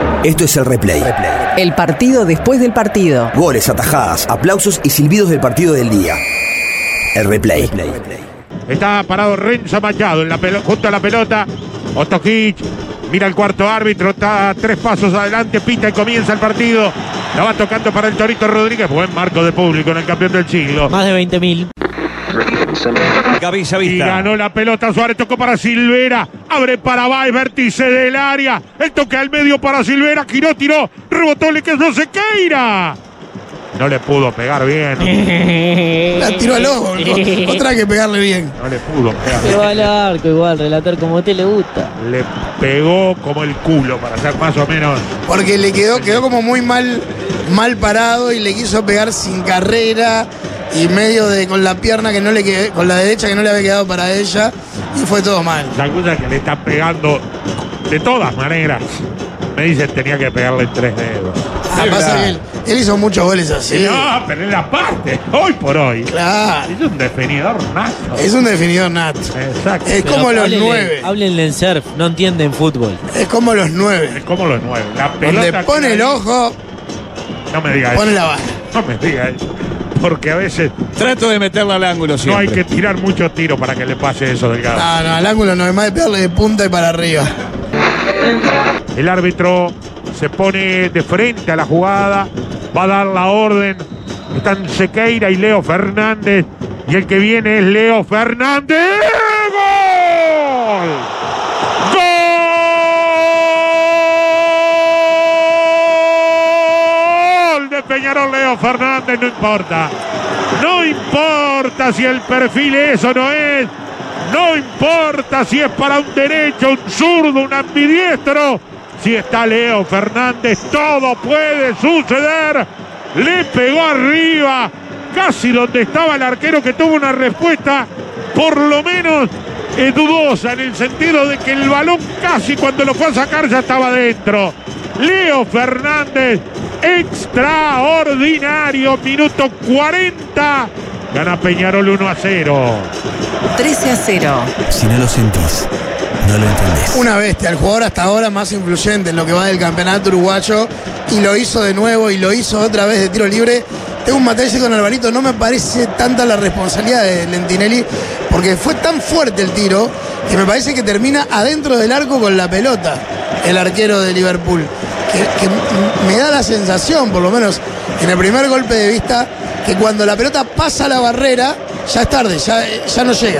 Esto es el replay. El partido después del partido. Goles, atajadas, aplausos y silbidos del partido del día. El replay. Está parado Renzo Machado junto a la pelota. Ostojic mira el cuarto árbitro, está a 3 pasos adelante, pita y comienza el partido. La va tocando para el Torito Rodríguez. Buen marco de público en el campeón del siglo. Más de 20.000. Y ganó la pelota Suárez, tocó para Silvera, abre para Baez, vértice del área, el toque al medio para Silvera, giró, tiró, rebotó, le quedó Sequeira. No le pudo pegar bien. La tiró al ojo, otra que pegarle bien. No le pudo pegar. Se va al arco igual, relator como a usted le gusta. Le pegó como el culo, para ser más o menos. Porque le quedó como muy mal parado y le quiso pegar sin carrera y medio con la pierna que no le quedó, con la derecha que no le había quedado para ella, y fue todo mal. La cosa que le está pegando de todas maneras. Me dicen tenía que pegarle en 3 dedos. Pasa que él hizo muchos goles así. No, pero en la parte, hoy por hoy. Claro. Es un definidor nato. Es un definidor nato. Exacto. Es como los 9. Háblenle en surf, no entienden fútbol. Es como los 9. Es como los 9. La pelota donde pone el ojo. No me diga pone eso. la bala. No me diga eso. Porque a veces trato de meterla al ángulo siempre. No hay que tirar muchos tiros para que le pase eso, Delgado. No, al ángulo no, es más de pegarle de punta y para arriba. El árbitro se pone de frente a la jugada, va a dar la orden. Están Sequeira y Leo Fernández. Y el que viene es Leo Fernández. ¡Gol! ¡Gol! De Peñarol, Leo Fernández, no importa. No importa si el perfil es o no es. No importa si es para un derecho, un zurdo, un ambidiestro. Si está Leo Fernández, todo puede suceder. Le pegó arriba, casi donde estaba el arquero, que tuvo una respuesta por lo menos dudosa, en el sentido de que el balón casi cuando lo fue a sacar ya estaba dentro. Leo Fernández, extraordinario, minuto 40. Gana Peñarol 1-0. 13-0. Si no lo sentís, no lo entendés. Una bestia, el jugador hasta ahora más influyente en lo que va del campeonato uruguayo, y lo hizo de nuevo y lo hizo otra vez de tiro libre. Tengo un material con Alvarito, no me parece tanta la responsabilidad de Lentinelli, porque fue tan fuerte el tiro que me parece que termina adentro del arco con la pelota el arquero de Liverpool, que me da la sensación, por lo menos en el primer golpe de vista, que cuando la pelota pasa la barrera ya es tarde, ya no llega.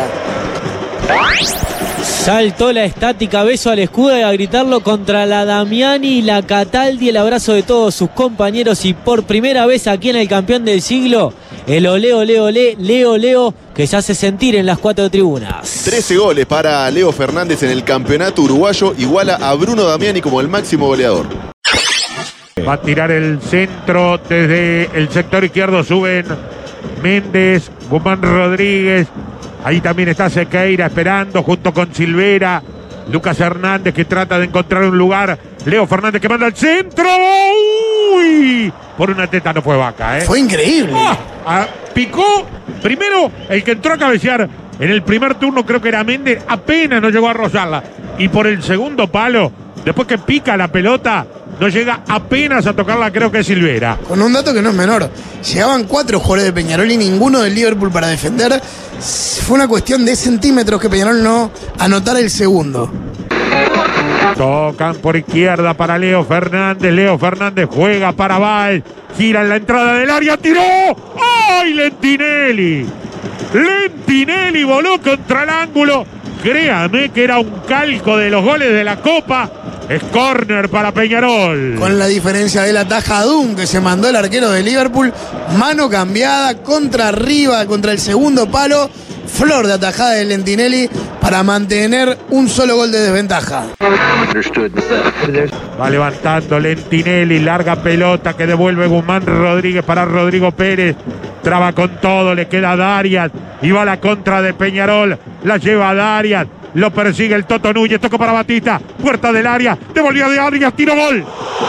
Saltó la estática, beso al escudo y a gritarlo contra la Damiani y la Cataldi. El abrazo de todos sus compañeros, y por primera vez aquí en el campeón del siglo, el olé, olé, olé, Leo, Leo, que se hace sentir en las 4 tribunas. 13 goles para Leo Fernández en el campeonato uruguayo, iguala a Bruno Damiani como el máximo goleador. Va a tirar el centro desde el sector izquierdo, suben Méndez, Guzmán Rodríguez. Ahí también está Sequeira esperando junto con Silvera. Lucas Hernández, que trata de encontrar un lugar. Leo Fernández, que manda al centro. ¡Uy! Por una teta no fue Vaca, ¿eh? Fue increíble. Picó. Primero, el que entró a cabecear en el primer turno, creo que era Méndez, apenas no llegó a rozarla. Y por el segundo palo, después que pica la pelota, no llega apenas a tocarla, creo que es Silvera. Con un dato que no es menor. Llegaban 4 jugadores de Peñarol y ninguno del Liverpool para defender. Fue una cuestión de centímetros que Peñarol no anotara el segundo. Tocan por izquierda para Leo Fernández. Leo Fernández juega para Baez. Gira en la entrada del área. ¡Tiró! ¡Ay, Lentinelli! Lentinelli voló contra el ángulo. Créame que era un calco de los goles de la Copa. Es córner para Peñarol. Con la diferencia del atajadún que se mandó el arquero de Liverpool. Mano cambiada, contra arriba, contra el segundo palo. Flor de atajada de Lentinelli para mantener un solo gol de desventaja. Va levantando Lentinelli, larga pelota que devuelve Guzmán Rodríguez para Rodrigo Pérez. Traba con todo, le queda a Darias. Y va la contra de Peñarol. La lleva a Darias. Lo persigue el Toto Núñez, tocó para Batista, puerta del área, devolvió de Arias, tiro, gol.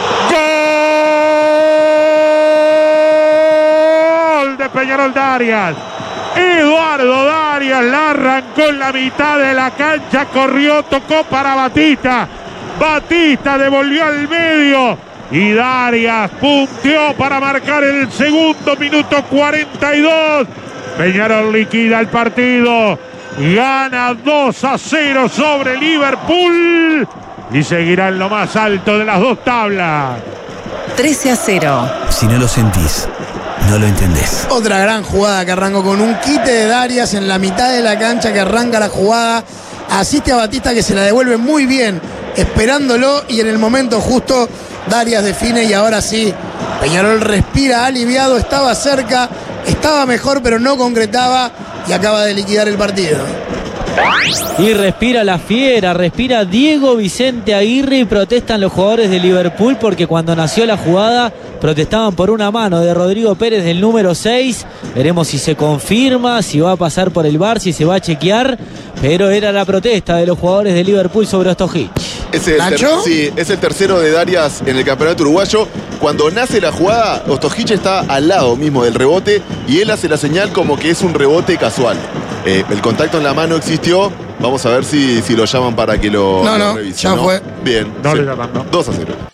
¡Gol de Peñarol Darias! Eduardo Darias la arrancó en la mitad de la cancha, corrió, tocó para Batista. Batista devolvió al medio y Darias punteó para marcar el segundo, minuto 42. Peñarol liquida el partido, gana 2-0 sobre Liverpool y seguirá en lo más alto de las dos tablas. 13-0. Si no lo sentís, no lo entendés. Otra gran jugada que arrancó con un quite de Darias en la mitad de la cancha que arranca la jugada. Asiste a Batista que se la devuelve muy bien, esperándolo, y en el momento justo Darias define y ahora sí, Peñarol respira aliviado, estaba cerca, estaba mejor pero no concretaba y acaba de liquidar el partido. Y respira la fiera, respira Diego Vicente Aguirre y protestan los jugadores de Liverpool porque cuando nació la jugada protestaban por una mano de Rodrigo Pérez del número 6. Veremos si se confirma, si va a pasar por el VAR, si se va a chequear, pero era la protesta de los jugadores de Liverpool sobre Ostojic. Sí, es el tercero de Darias en el campeonato uruguayo. Cuando nace la jugada, Ostojic está al lado mismo del rebote y él hace la señal como que es un rebote casual. El contacto en la mano existió. Vamos a ver si lo llaman para que lo revisen. Ya fue. Bien. No sí. le llaman, ¿no? 2-0.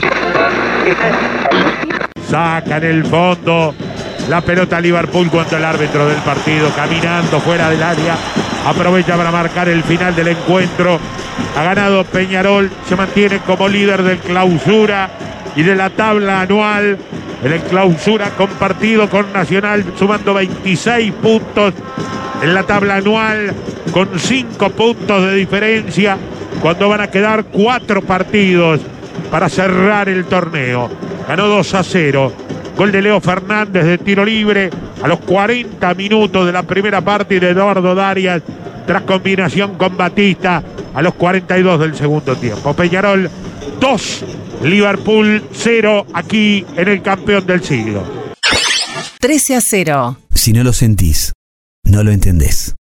Saca en el fondo la pelota a Liverpool cuando el árbitro del partido, caminando fuera del área, aprovecha para marcar el final del encuentro. Ha ganado Peñarol, se mantiene como líder del clausura y de la tabla anual. En el clausura compartido con Nacional, sumando 26 puntos. En la tabla anual, con 5 puntos de diferencia, cuando van a quedar 4 partidos para cerrar el torneo. Ganó 2-0. Gol de Leo Fernández de tiro libre a los 40 minutos de la primera parte y de Eduardo Darias tras combinación con Batista a los 42 del segundo tiempo. Peñarol 2, Liverpool 0 aquí en el campeón del siglo. 13-0. Si no lo sentís, no lo entendés.